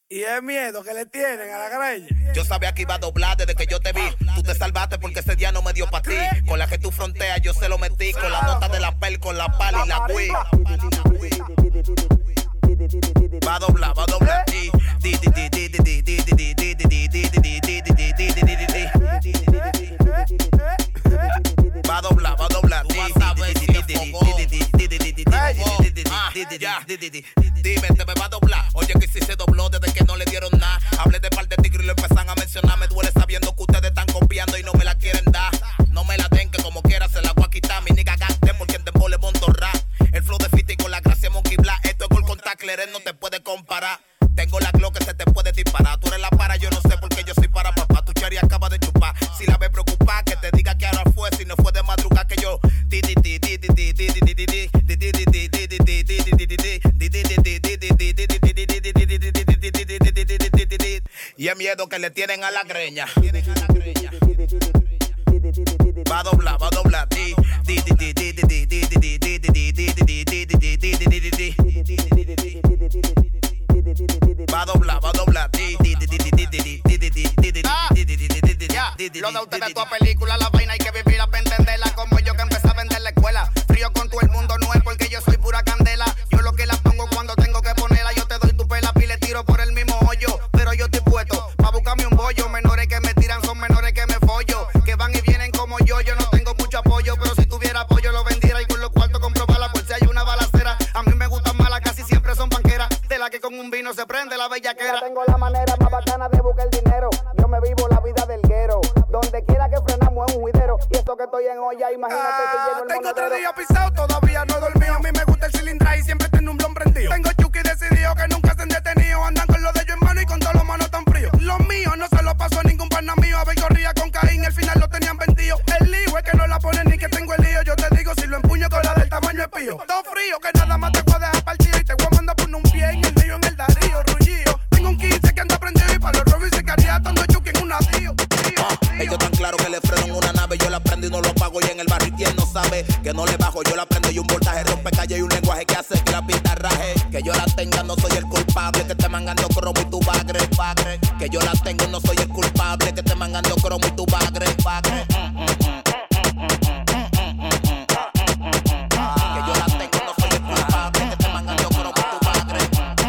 Y es miedo que le tienen a la greña. Yo sabía que iba a doblar desde que yo te vi. Tú te salvaste porque ese día no me dio pa' ti. Con la que tú fronteas yo se lo metí. Con la nota de la pel, con la pala y la Wii. Va a doblar. Va a doblar. Dime, te me va a doblar. Oye, que si se dobló desde que no le dieron nada. Hablé de par de tigres y lo empezaron a mencionar. Me duele sabiendo que ustedes están copiando y no me la quieren dar. No me la den, que como quiera se la voy a quitar. Mi nigga gaste porque en dembow le monto rap. El flow de Fiti con la gracia Monkey Black. Esto es gol con Tacler, no te puede comparar. Tengo la Glock que se te puede disparar. Tú eres la para, yo no sé por qué yo soy para papá. Tu cherry acaba de chupar. Si la ves preocupada, que te diga que ahora fue. Si no fue de madrugada que yo. Y es miedo que le tienen a la greña. Va a doblar. Va a doblar. Lo de ustedes tu película, la vaina hay que vivirla para entenderla. Como yo que empecé a vender la escuela. Frío con todo el mundo no es porque yo soy pura candela. Yo lo que la pongo cuando tengo que ponerla. Yo te doy tu pela y le tiro por el mismo hoyo. Pero yo estoy puesto pa' buscarme un bollo. Menores que me tiran son menores que me follo. Que van y vienen como yo no tengo mucho apoyo. Pero si tuviera apoyo lo vendiera y con los cuartos compro balas por si hay una balacera. A mí me gustan malas, casi siempre son panqueras. De la que con un vino se prende la bellaquera. Tengo la manera más bacana de buscar el dinero. Yo me vivo la vida del guero. Donde quiera que frenamos es un juidero. Y esto que estoy en olla, imagínate si lleno el Tengo monedero. 3 días pisado, todavía no he dormido. A mí me gusta el cilindra y siempre tengo un blon prendido. Tengo Chucky decidido que nunca se han detenido. Andan con lo de ellos en mano y con todos los manos tan fríos. Los míos no se los pasó a ningún pana mío. A ver, corría con Caín, al final lo tenían vendido. El lío es que no la ponen ni que tengo el lío. Yo te digo, si lo empuño con la del tamaño espío. Todo frío que nada más te voy a dejar partido. Y te voy a mandar por un pie en el río, en el Darío, Rullío. Tengo un 15 que anda prendido y para los robos y sicariatos ando Chucky en un navío. Ellos tan claro que le freno en una nave. Yo la prendo y no lo pago. Y en el barrio quien no sabe que no le bajo. Yo la prendo y un voltaje rompe calle y un lenguaje que hace que la pista raje. Que yo la tenga no soy el culpable. Que te mangando cromo y tu bagre. Que yo la tengo no soy el culpable. Que te mangando cromo y tu bagre. Que yo la tengo no soy el culpable. Que te mangando cromo y tu bagre.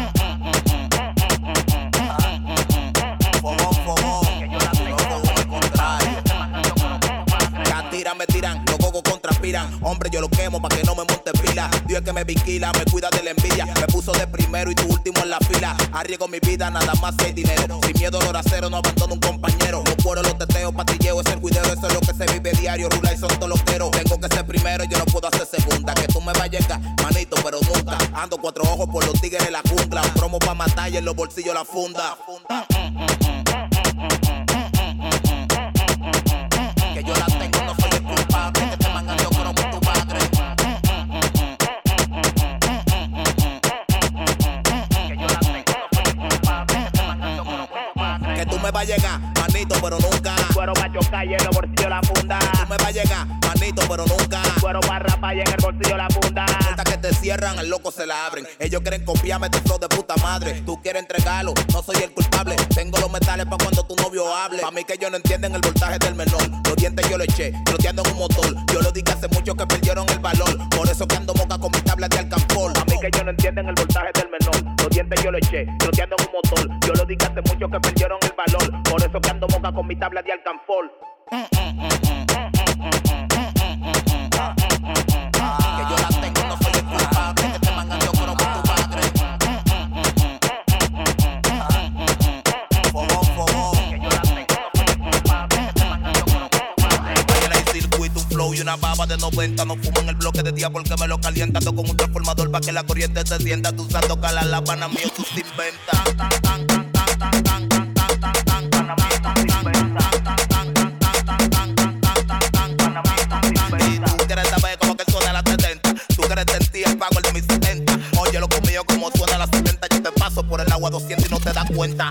Fogón. Que yo la tengo al contrario. Me tiran, los cocos contraspiran. Hombre, yo lo quemo pa' que no me monte pila. Dios es que me vigila, me cuida de la envidia. Me puso de primero y tu último en la fila. Arriesgo mi vida, nada más que hay dinero. Sin miedo, al horacero, no abandono un compañero. No puedo los teteos, patilleo, es el cuidero. Eso es lo que se vive diario, rula y son toloqueros. Tengo que ser primero, yo no puedo hacer segunda. Que tú me vas a llegar, manito, pero nunca. Ando 4 ojos por los tigres de la jungla. Un promo pa' matar y en los bolsillos la funda. Que yo la tengo, no soy el culpable. Que te mangando cromo y tu padre. Que yo la tengo, no soy el culpable. Que te mangando cromo y tu padre. Que tú me vas a llegar, manito, pero nunca. Cuero pa' chocar y en el bolsillo la funda. Tú me vas a llegar, manito, pero nunca. Cuero pa' rapar y en el bolsillo la funda. Puertas que te cierran, al loco se la abren. Ellos quieren copiarme tu flow de puta madre. Tú quieres entregarlo, no soy el culpable. Tengo los metales pa' cuando tu novio hable. Pa' mí que ellos no entienden el voltaje del menor. Los dientes yo le eché, troteando en un motor. Yo lo dije hace mucho que perdieron el valor. Por eso que ando moca con mi tabla de alcanfor. A mí que ellos no entienden el voltaje del menor. Los dientes yo le eché, troteando en un motor. Yo lo dije hace mucho que perdieron el valor. Por eso que ando moca con mi tabla de alcanfor. Que yo la tengo, no soy el culpable. Que te mangando cromo y tu padre. Fogón. Que yo la tengo, no soy el culpable. Que te mangando cromo y tu padre. En el circuito, un flow y una baba de 90. No fumo en el bloque de día porque me lo calienta. Ando con un transformador pa' que la corriente se sienta. Tú usando cala, la pana mío, tú te inventas. Tú quieres saber cómo que suena la 70. Tú quieres sentir el pago el de mis 70. Oye, lo conmigo como suena la 70. Yo te paso por el agua 200 y no te das cuenta.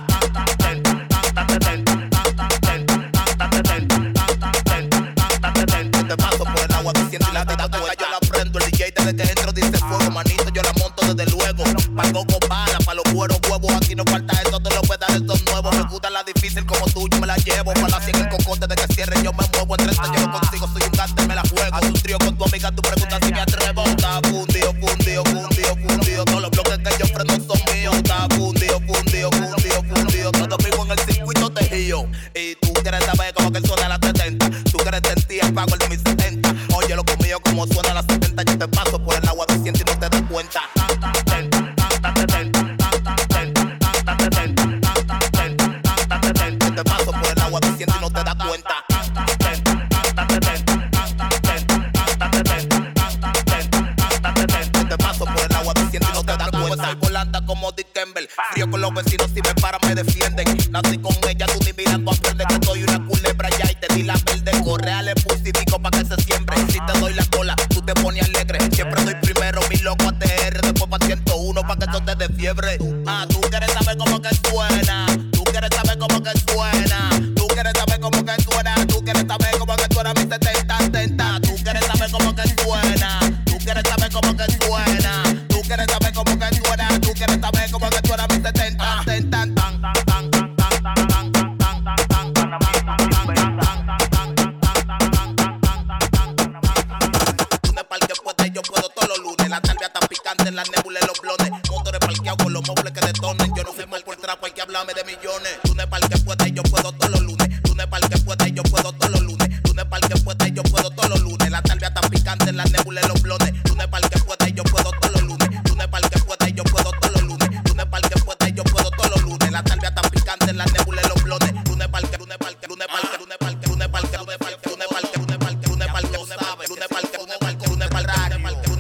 Te paso por el agua 200 y la te das cuenta. Yo la prendo, el DJ desde que entro dice fuego. Manito, yo la monto desde luego. Pa' coco bala, pa' los cueros huevos aquí no falta eso, te lo pedales son nuevos. Me gusta la difícil como tú, yo me la llevo. Para así en el cocote de que cierre, yo me muevo. En 30 yo lo consigo, soy un gante, me la juego. Haz un trío con tu amiga, tú preguntas si me atrevo. Está fundido, fundido, fundido, fundido. Todos los bloques que yo freno son míos. Está fundido, fundido, fundido, fundido. Todo vivo en el circuito tejido. Y tú quieres saber cómo que suena la 70. Tú quieres sentir el pago el de mis 70. Oye, lo conmigo como suena la 70. Yo te paso por el agua 200 y no te das cuenta. Te paso por el agua 200 y no te das cuenta. Te paso por el agua 200 y no te das cuenta. Soy volanta como Dick Campbell. Frío con los vecinos, si me paran me defienden. Nací con ella, tú ni miras, tú aprendes que soy una culebra ya y te di la verde. Correa le puse y digo pa' que se siempre. Si te doy la cola, tú te pones alegre. Siempre doy primero, mi loco ATR. Después pa' 101 pa' que eso te dé fiebre. Tú quieres saber cómo que suena. Tú quieres saber cómo que suena. Tú quieres saber cómo que suena. Tú quieres saber cómo que suena mi 70, 70. Tú quieres saber cómo que suena. Tú quieres saber cómo que suena. Tú quieres saber cómo que suena. Tú quieres saber cómo que suena mi 70, 70. Yo puedo todos los lunes, la tarde está picante en la nébula de los blones. Motores parqueados con los muebles que detonen. Yo no sé mal por trapo, hay que hablarme de millones. Lunes para que pueda y yo puedo todos los lunes. Lunes para que pueda y yo puedo todos los lunes. Lunes para que pueda y yo puedo todos los lunes. La tarde está picante en la nébula de los blones. Lunes para que pueda y yo puedo todos los lunes. Lunes para que pueda y yo puedo todos los lunes. Lunes para que pueda y yo puedo todos los lunes. La tarde está picante en la nébula de los blones. Lunes para que, lunes para que, lunes para que, lunes para que, lunes para que, lunes para que, lunes para que, lunes para que, lunes para que, lunes para que, lunes para que, lunes para que, lunes para que,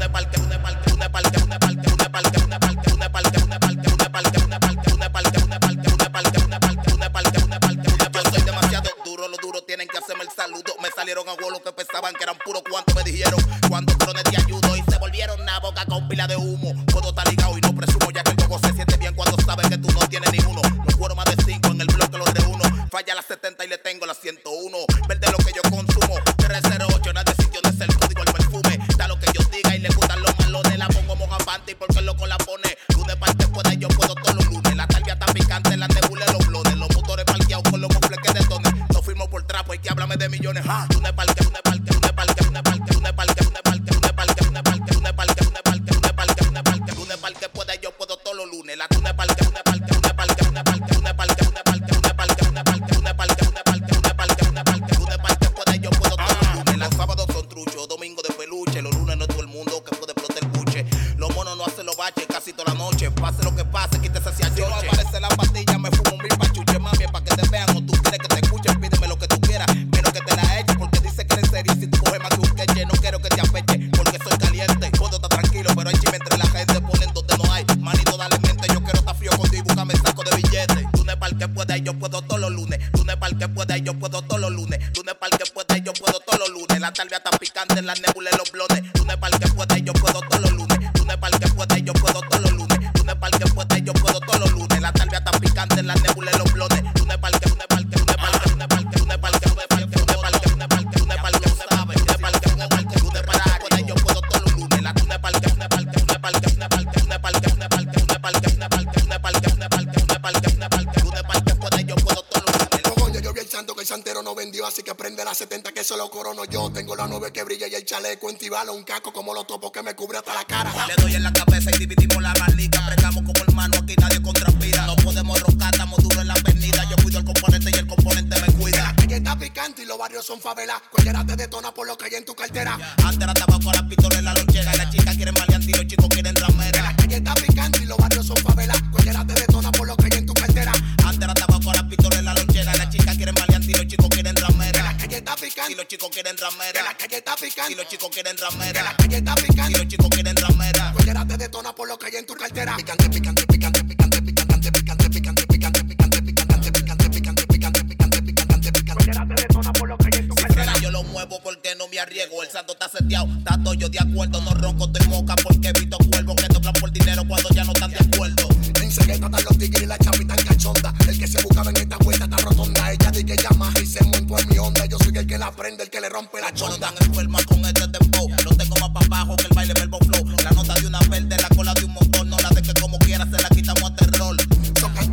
tienen que hacerme el saludo. Me salieron a vuelo que pensaban que eran puros cuantos. Me dijeron cuando trones te ayudo y se volvieron una boca con pila de humo. Puedo estar ligado y no presumo ya que el coco se siente bien cuando sabe que tú no tienes ni uno. No cuero más de 5 en el bloque los reúno. Falla la 70 y le tengo la 101. Verde lo que yo consumo. 308 nada de sitio de ser código el perfume. Da lo que yo diga y le gustan los malones. La pongo mojapante y porque el loco la pone. Lunes para que pueda y yo puedo todos los lunes. La tarde está picante en la nebula de los blones. Los motores parqueados con los muebles que detonen. No firmo por trapo, hay que hablarme de millones. Lunes para que, lunes para que, lunes para que, lunes para que, lunes para que, lunes para que, lunes para que, lunes para que, lunes para que, lunes para que, lunes para que, lunes para que, lunes para que pueda y yo puedo todos los lunes. La lunes para que, lunes para que, lunes para que, lunes para que, lunes para que, lunes para que, lunes para que, lunes para que, lunes para que, lunes para que, lunes para que, lunes para que, lunes para que pueda y yo puedo todos los lunes. Los sábados son truchos, domingo de peluche. Los lunes no es todo el mundo que puede explotar el buche. Los monos no hacen los baches casi toda la noche. Pase lo que pase, quítese hacia el choche. Si no aparece la pastilla, me fumo 1000 pachuches. Mami, es pa' que te vean o tú quieres que te escuchen. Pídeme lo que tú quieras, menos que te la eche. Porque dice que eres serio y si tú coges más que un queche. No quiero que te afeche, porque soy caliente. Puedo estar tranquilo, pero hay chisme entre la gente. Ponen donde no hay, manito dale mente. Yo quiero estar frío contigo y búscame saco de billetes. Lunes para el que pueda y yo puedo todos los lunes. Lunes para el que pueda y yo puedo todos los lunes. Lunes para el que pueda y yo puedo todos los lunes. La tarde está picante en la nébula de los blones. Lunes para el que pueda y yo puedo todos los lunes. Lunes para el que pueda y yo puedo todos los lunes. Lunes para el que pueda y yo puedo todos los lunes. La tarde está picante en la nébula de los blones. Lunes para el que, lunes para el que, lunes para el que, lunes para el que, lunes para el que, lunes para el que, lunes para el que, lunes para el que, lunes para el que, lunes para el que, lunes para el que, lunes para el que, lunes para el que pueda y yo puedo todos los lunes. La lunes para el que, lunes para el que, lunes para el que, lunes para el que, lunes para el que, lunes para el que, lunes para el que, lunes para el que, lunes para el que, lunes para el que, lunes para el que, lunes para el que, lunes para el que, lunes para el que pueda y yo puedo todos los lunes. Coño, yo vi el santo que el santero no vendió, así que prende la 70 que se lo corono yo. Tengo la 9 que brilla y el chaleco en tibalo, un caco como los topos que me cubre hasta la cara. Le doy en la cabeza y dividimos la manica. Pregamos como hermano, aquí nadie contraspira. No podemos roncar, estamos duros en la avenida. Yo cuido el componente y el componente me cuida. La calle está picante y los barrios son favelas. Cualquiera te detona por lo que hay en tu cartera. Antes era tabaco, la pistola en la lonchera. La chica quiere maleante y los chicos quieren ramera. La calle está picante y los barrios son favelas. Cualquiera te detona por lo que hay en tu cartera. Antes era tabaco, la pistola en la lonchera. La chica quiere maleante y los chicos quieren ramera. La calle está picante y los chicos quieren ramera. La calle está picante y los chicos quieren ramera. La calle está picante y los chicos quieren ramera. Cualquiera te detona por lo que hay en tu cartera. Picante, picante, picante, picante, picante, picante, picante, picante, picante, picante, picante, picante, picante, picante, picante, picante. Cualquiera te detona por lo que hay en tu cartera. Yo lo muevo porque no me arriesgo. El santo está seteado, está todo yo de acuerdo. No ronco, estoy moca porque he visto cuervos que tocan por dinero cuando ya no están de acuerdo. En Segueta están los tigres y la chapita en cachonda. El que se buscaba en esta vuelta está rotonda. Ella dice que llama y se montó en mi onda. Yo soy el que la prende, el que le rompe la chonda. Están enfermas con este tempo. Lo tengo más para abajo que el baile verbo flow. La nota de una verde, la cola de un montón. No la de que como quiera se la quitamos a terror. Son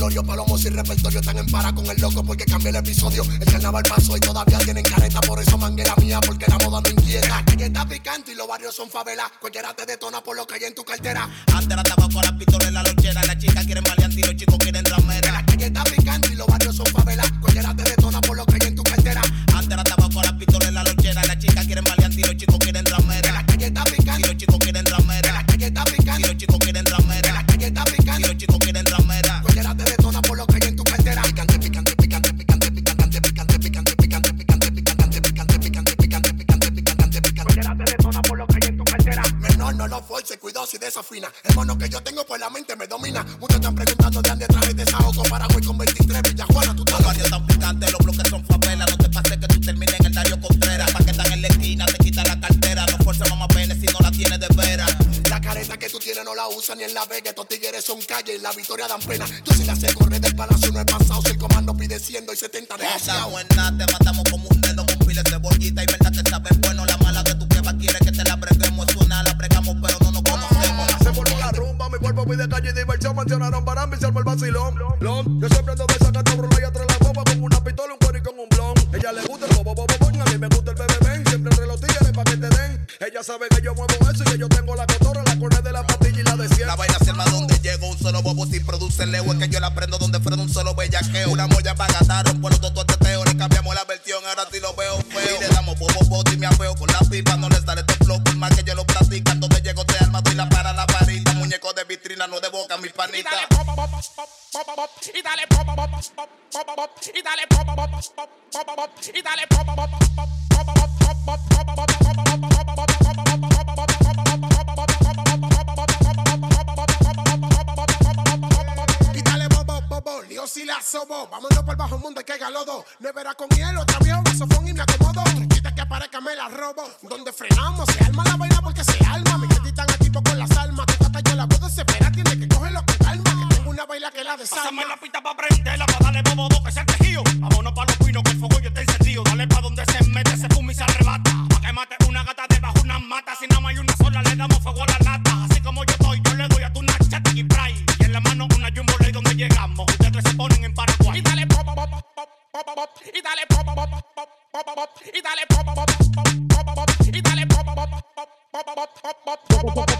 velorio, palomos y repertorio están en para con el loco porque cambié el episodio. El carnaval pasó y todavía tienen careta, por eso manguera mía, porque la moda no inquieta. La calle está picante y los barrios son favelas. Cualquiera te detona por lo que hay en tu cartera. Antes la tabaco, la pistola en la lonchera. Las chicas quieren maleante y los chicos quieren ramera. La calle está picante y los barrios son favelas. Cualquiera te detona por lo que hay en tu cartera. Antes la tabaco, la pistola en la lonchera. Las chicas quieren maleante y los chicos quieren ramera. La calle está picante y los chicos quieren ramera. La calle está picante y los chicos quieren ramera. La calle está picante y los chicos quieren ramera. Cualquiera te detona por lo que hay en tu cartera. Picante, picante, picante, picante, picante, picante, picante, picante, picante, picante, picante, picante, picante, picante, picante, picante. Cualquiera te detona por lo que hay en tu cartera. Menor, no lo force, cuidado si desafina. El mono que yo tengo por la mente me domina. Muchos están preguntando de dónde traje desahogo. Paraguay con 23, Villajuana, tú Los barrios tan picantes, los bloques son favelas. No te pases que tú termines en el Darío Contreras. Pa' que están en la esquina, te quitan la cartera. No fuerza mamá pene si no la tienes de veras. La careta que tú tienes no la usan ni en la Vega. Estos tigres son calle y la Victoria dan pena. Yo si la sé correr del palacio no he pasado. Si el comando pide 100 y 70 de Esa buena, te matamos como un dedo con piles de bollita. Y verdad que sabes bueno, la mala de tu jeva quiere que te la breguemos. Es una, la bregamos pero no nos conocemos. Se formó la rumba, mi cuerpo pide calle y diversión. Mencionaron para mí, se armó el vacilón. Yo siempre ando desacatando brula y atrás la boba con una pistola, un cuero y con un blon. Ella le gusta el bobo, bobo, bobo, a mí me gusta el bebé, ven. Siempre entre los tigres pa' que te den. Ella sabe que yo muevo eso y que yo tengo la cotorra, la correa de la pastilla y la de 100. La vaina se arma donde llego, un solo bobo si produce leo. Es que yo la prendo donde freno un solo bellaqueo. Una molla para gastar, rompo los dos teteo. Le cambiamos la versión, ahora sí lo veo feo. Y le damos bobo, bobo y me apeo con la pipa. No le sale este flow, por más que yo lo practica. Donde llego te arma, doy la para la varita. Muñeco de vitrina, no de boca, mi panita. Y dale pop, pop, pop, pop, pop, pop, y dale pop, pop, pop, pop, pop, pop, y dale pop, pop, pop, pop, pop, pop, pop, y dale bobo, bobo, lío si la sobo. Vámonos para el bajo mundo y que galodo. Nevera con hielo, traviejo, sofón y me acomodo. Quita que aparezca, me la robo. Donde frenamos, se arma la vaina porque se arma. Me quitan a tipo con las almas. Tu gata yo la puedo desesperar, tiene que cogerlo con calma. Que tengo una baila que la desarma. pásame la pista pa' prenderla, pa' darle bobo, que sea el tejido. Vámonos pa' los pinos, que el fuego ya está encendido. Dale pa' donde se mete, se fuma y se arrebata. Pa' que mate una gata debajo una mata. Si nada más hay una sola, le damos fuego a la lata. Así como yo estoy, yo le doy a tu nacha, y spray. Y en la mano una jumbo ley donde llegamos. Ustedes se ponen en Paraguay. Y dale pop, pop, pop, pop, pop, pop, y dale pop, pop, pop, pop, pop, pop, y dale pop, pop, pop, pop, pop, pop, y dale pop, pop, pop, pop, pop, pop, pop, pop,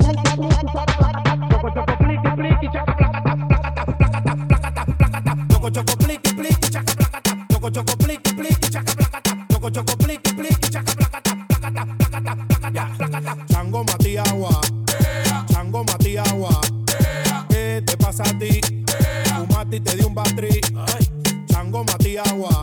choco choco pliqui pliqui chaca placata, choco choco pliqui pliqui chaca placata, choco choco pliqui pliqui chaca placata, placata placata placata placata. Chango Matiagua, Chango Matiagua, ¿qué te pasa a ti? Fumaste y te di un batri. Chango Matiagua,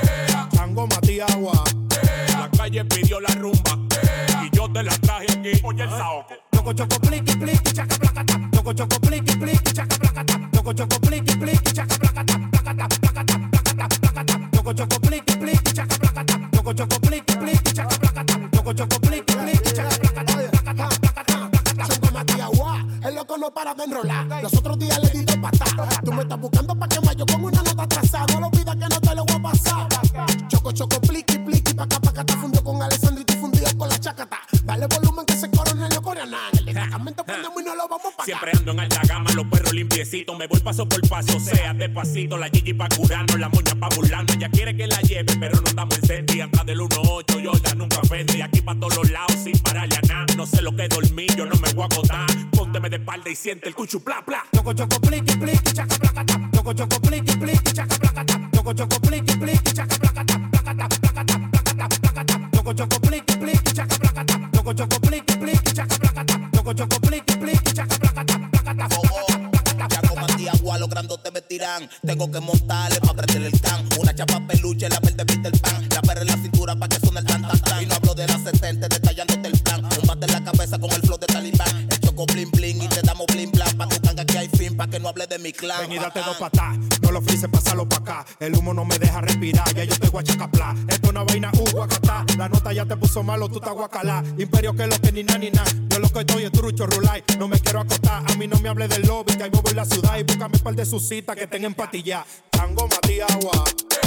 Chango Matiagua. La calle pidió la rumba y yo te la traje aquí. Oye el saoco. Choco choco pliqui pliqui chaca placata, choco choco pliqui pliqui chaca placata, choco choco pliqui pliqui chaca placata, placata placata placata placata, choco choco pliqui pliqui chaca placata, choco choco pliqui pliqui chaca placata, choco choco pliqui pliqui chaca placata, placata placata placata. Chango Matiagua, el loco no para de enrolar. Los otros días le di de patada. Tú me estás buscando pa' que yo con una nota atrasada. No lo olvides que no te lo voy a pasar. Choco choco pliqui pliqui pa' acá te fundió con Alessandro y te fundió con la chacata. Dale volumen que ese coro no le corre a nada. El destacamento prendemos y no lo vamos a pagar. Siempre ando en alta gama, los perros limpiecitos. Me voy paso por paso, sea despacito. La Gigi pa' curarnos, la moña pa' burlarnos. Ella quiere que la lleve, pero no estamos en senti. Atrás del 1-8, yo ya nunca vende. Aquí pa' todos los lados, sin pararle a nada. No sé lo que dormí, yo no me voy a agotar. Pónteme de espalda y siente el cuchu pla pla. Choco choco pliqui pliqui chaca placata, choco choco pliqui pliqui chaca placata, choco choco pliqui pliqui chaca placata, placata placata placata placata, choco choco pliqui pliqui chaca placata, choco choco pliqui pliqui chaca placata, choco choco pliqui pliqui chaca placata, placata placata. Chango Matiagua, los grandotes me tiran. Tengo que montarle pa' prender el can. Una chapa peluche, la verde Peter Pan. La perra en la cintura pa' que suene el tan tan tan. Y no hablo de las 70, detallándote el plan. Un bate en la cabeza con el flow de Talibán. El choco bling bling y te damos bling blang. Pa' tu ganga que hay fin, pa' que no hable de mi clan. Ven y date dos patas, no lo frises, pásalo pa' acá. El humo no me deja respirar, ya yo estoy guachacapla. Esto es una vaina, guacatá. La nota ya te puso malo, tú estás guacalá. Imperio que lo que ni na ni na. Yo lo que estoy es trucho, rulay. No me quiero acotar, a mí no me hable del lobby. Que ahí me voy la ciudad y búscame un par de sus citas que estén en patilla. Chango Matiagua,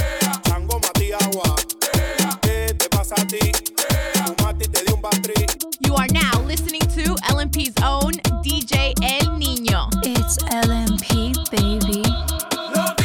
Chango Matiagua. ¿Qué te pasa a ti? Fumaste y te di un batri. You are now listening to LMP's own DJ El Niño. It's LMP, baby. Look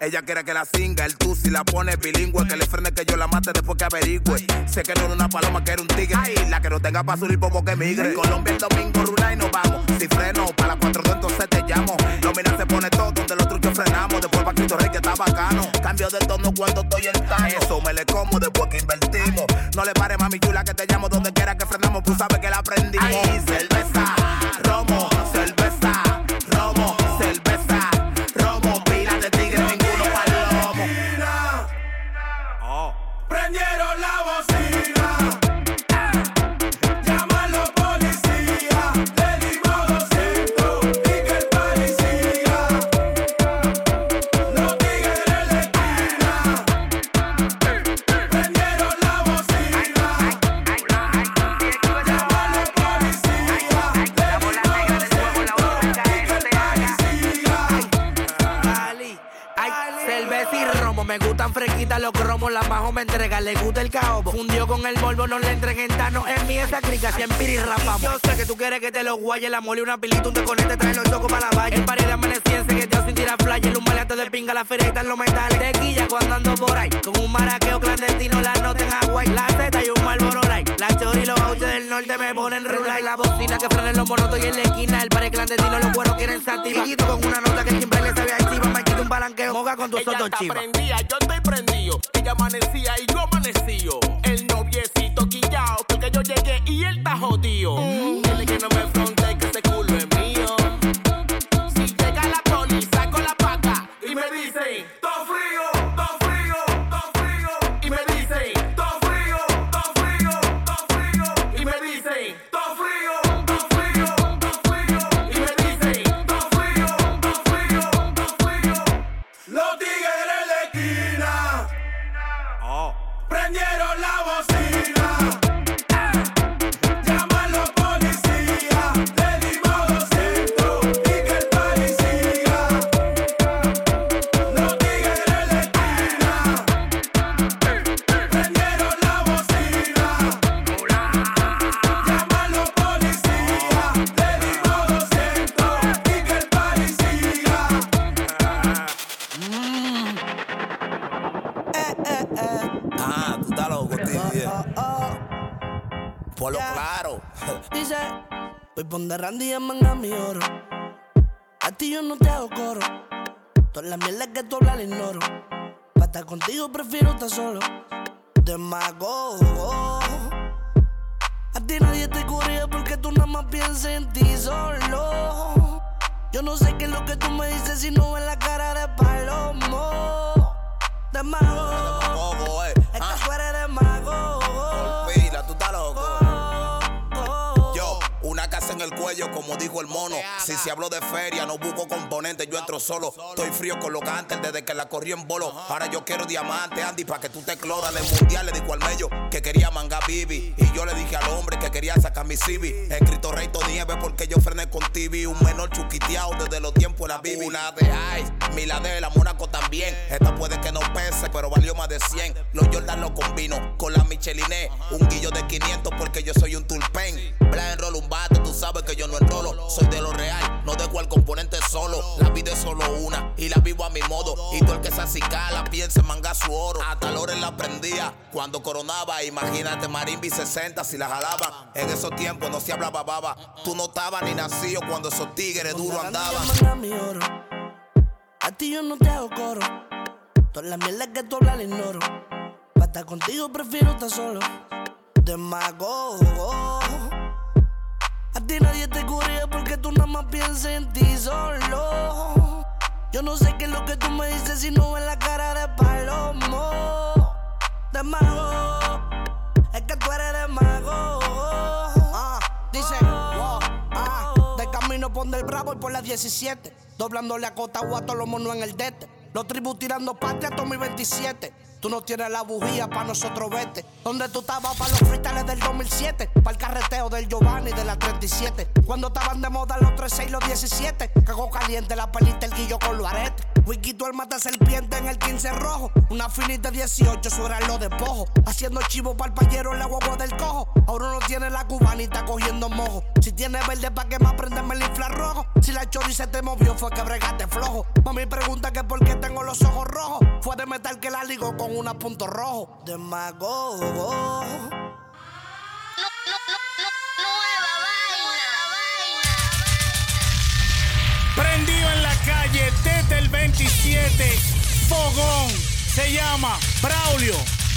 Ella quiere que la singa, el tú si la pone bilingüe, que le frene que yo la mate después que averigüe. Sé que no era una paloma, que era un tigre. Ay, la que no tenga pa' subir poco que migre. En Colombia el domingo rula y nos vamos. Si freno, para las 4 entonces te llamo. Los minas se pone todo, donde los truchos frenamos. Después pa' Cristo Rey que está bacano. Cambio de tono cuando estoy en tano. Eso me le como después que invertimos. No le pares, mami chula, que te llamo donde quiera que frenamos. Tú sabes que la aprendimos. Ay, cerveza, romo, cerveza, romo, cerveza, romo. Pila de tigre, ninguno palomo. Oh. Prendieron la bocina. Llaman los policías. Le dimos 200 y que el party siga. Los tigres en la esquina. Prendieron la bocina. Llaman los policías. Le dimos 200 y que el party siga. Ay, cerveza y romo, me gustan fresquitas los cromos, la majo me entrega, le gusta el caobo. Fundió con el Volvo, no le entreguen tano, es mi esa crica, siempre y rapamos. Yo sé que tú quieres que te lo guaye, la mole una pilita, un deconete, trae los chocos para la valle. El pared de amaneciense que te hace sin tirar flyer, un maleante de pinga, la feria en los metales. Tequilla cuando ando por ahí, con un maraqueo clandestino, la nota en agua y la zeta y un Marlboro Light. La chori y los autos del norte me ponen rula y la bocina que frenen los monotos y en la esquina, el pared clandestino, los buenos quieren sativa. Chiquito con una nota que el timbre le sabe activa, me quito un balanqueo, moga con tu soto chiva. Prendía, yo estoy prendido. Ella amanecía y yo amaneció. El noviecito quillao, porque yo llegué y él está jodido. Dile que no me fronte, que ese culo es mío. Si llega la poli, saco la paca y me dicen, todo frío, todo frío, todo frío. Y me dicen, todo frío, todo frío, todo frío. Y me dicen, todo frío, todo frío, todo frío. Y me dicen, todo frío, todo frío, todo frío. Los tigres en la esquina. Oh. Prendieron la bocina. Llaman los policías. Le dimos 200 y que el party siga. Los tigres en la esquina. Prendieron la bocina. Llaman los policías. Le dimos 200 y que el party siga. Ah, tú estás loco, tío. Por lo claro. Dice, voy pon Randy y manga mi oro. A ti yo no te hago coro. Todas las mierdas que tú hablas la ignoro. Pa' estar contigo prefiero estar solo. Demagogo. A ti nadie te corría porque tú nada más piensas en ti solo. Yo no sé qué es lo que tú me dices si no ves la cara de palomo. Demagogo. Es que tú eres demagogo. Pila, tú estás loco. Yo, una casa en el cuello, como dijo el mono. Si se habló de feria, no busco componentes, yo entro solo. Estoy frío con los cantes desde que la corrí en bolo. Ahora yo quiero diamante, Andy, pa' que tú te cloras. En el mundial le dijo al medio que quería manga bibi. Y yo le dije al hombre que quería sacar mi civi. Escrito Rey Nieve porque yo frené con TV. Un menor chuquiteado desde los tiempos de la bibi. Una de Ice, Miladela, Mónaco también. Esta puede que no pese, pero valió más de 100. Los Jordan los combino con la Micheline. Un guillo de 500 porque yo soy un tulpen. Bla enrolo un bate, tú sabes que yo no enrolo. Soy de lo real, no dejo al componente solo. La vida es solo una y la vivo a mi modo. Y todo el que se acicala piensa en manga su oro. Hasta Lores la prendía cuando coronaba. Imagínate Marimbi 60 si la jalaban. En esos tiempos no se hablaba baba. Tú no estabas ni nacido cuando esos tigres duros andaban. A ti yo no te hago coro. Todas las mierdas que tú hablas la ignoro. Pa' estar contigo prefiero estar solo. Demagogo. A ti nadie te corría porque tú nada más piensas en ti solo. Yo no sé qué es lo que tú me dices si no ves la cara de palomo. Demagogo. Es que tú eres demagogo. Dice, de camino pon del Bravo y por la 17. Doblándole a Cotagua a todos los monos en el dete. Los tribus tirando patria a 2027. Tú no tienes la bujía pa' nosotros vete. Donde tú estabas pa' los freestyles del 2007. Pa' el carreteo del Giovanni de la 37. Cuando estaban de moda los 13 y los 17. Cagó caliente la pelita el guillo con los aretes. Wikito el mata serpiente en el 15 rojo. Una finita 18 sobre lo de pojo. Haciendo chivo pa'l payero en la guagua del cojo. Ahora no tiene la cubanita cogiendo mojo. Si tiene verde pa' que me aprenderme el infrarrojo. Si la chori se te movió fue que bregaste flojo. Mami pregunta que por qué tengo los ojos rojos. Fue de metal que la ligó con unos puntos rojos. Demagogo. Prendido en la calle desde el 27, fogón, se llama Braulio.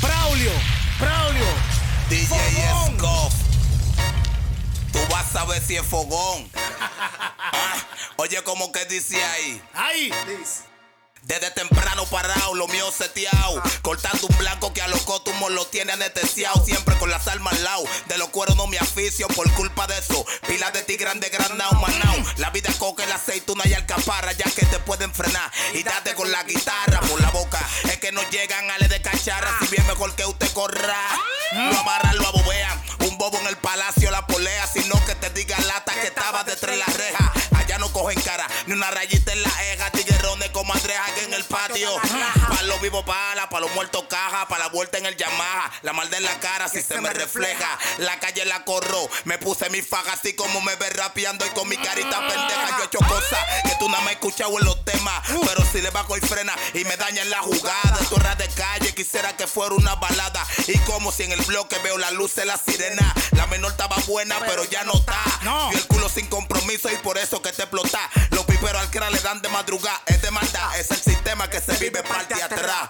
DJ Fogón. Scoff, tú vas a ver si es fogón. Ah, oye, como que dice ahí. Ahí. Desde temprano parado, lo mío seteado. Cortando un blanco que a los cótumos lo tiene anestesiado. Siempre con las armas al lado. De los cueros no me aficio por culpa de eso. Pilas de ti grande, granao, manao. La vida coca, la aceituna y alcaparra, ya que te pueden frenar. Y date con la guitarra por la boca. Es que no llegan a le de cacharra. Si bien mejor que usted corra. Lo amarran, lo abobean. Un bobo en el palacio la polea. Sino que te diga lata que estaba detrás de la reja. Allá no cogen cara, ni una rayita en la eja. Tiguerones como Andrea en el patio. Pa' los vivos bala, pa' los muertos caja, pa' la vuelta en el Yamaha. La maldad en la cara si se me refleja. La calle la corro, me puse mi faja así como me ve rapeando y con mi carita pendeja. Yo he hecho cosas que tú nada más has escuchado en los temas. Pero si le bajo y frena y me dañan la jugada. Tu ras de calle quisiera que fuera una balada. Y como si en el bloque veo la luz de la sirena. La menor estaba buena pero ya no está. Y el culo sin compromiso y por eso que te explota. Los piperos al cráneo le dan de madrugada. Es de maldad, es el sistema que se vive parte atrás.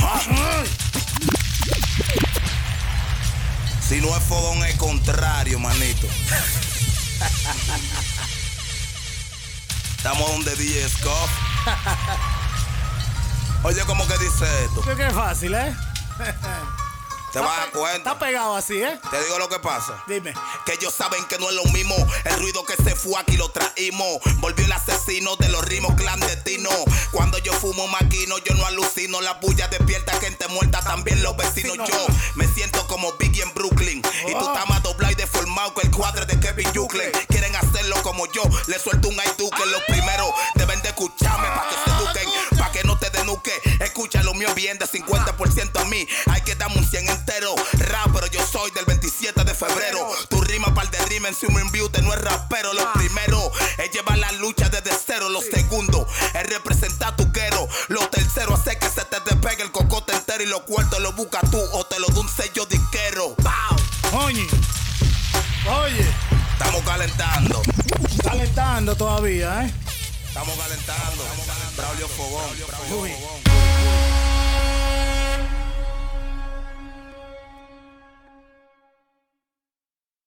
Si no es fogón, es contrario, manito. Estamos donde DJ Scoff. Oye, ¿cómo que dice esto? Qué fácil, ¿eh? Te vas a dar cuenta. Está pegado así, ¿eh? Te digo lo que pasa. Dime. Que ellos saben que no es lo mismo. El ruido que se fue aquí lo traímos. Volvió el asesino de los ritmos clandestinos. Cuando yo fumo maquino, yo no alucino. La bulla despierta gente muerta, también los vecinos. Yo me siento como Biggie en Brooklyn. Y tú estás más doblado y deformado que el cuadro de Kevin Yuclen. Quieren hacerlo como yo, le suelto un I do que los primeros deben de escucharme para que se eduquen, para que no te denuque. Escucha lo mío bien de 50% a mí. Hay que darme un 100 entero. Rap, pero yo soy del 27 de febrero. Tu rima par de rima en Human Beauty no es rapero. Lo primero es llevar la lucha desde cero. Lo segundo es representar tu quero. Lo tercero hace que se te despegue el cocote entero. Y lo cuarto lo buscas tú o te lo da un sello disquero. Oye. Estamos calentando. Calentando todavía, ¿eh? Estamos calentando. Braulio Fogón.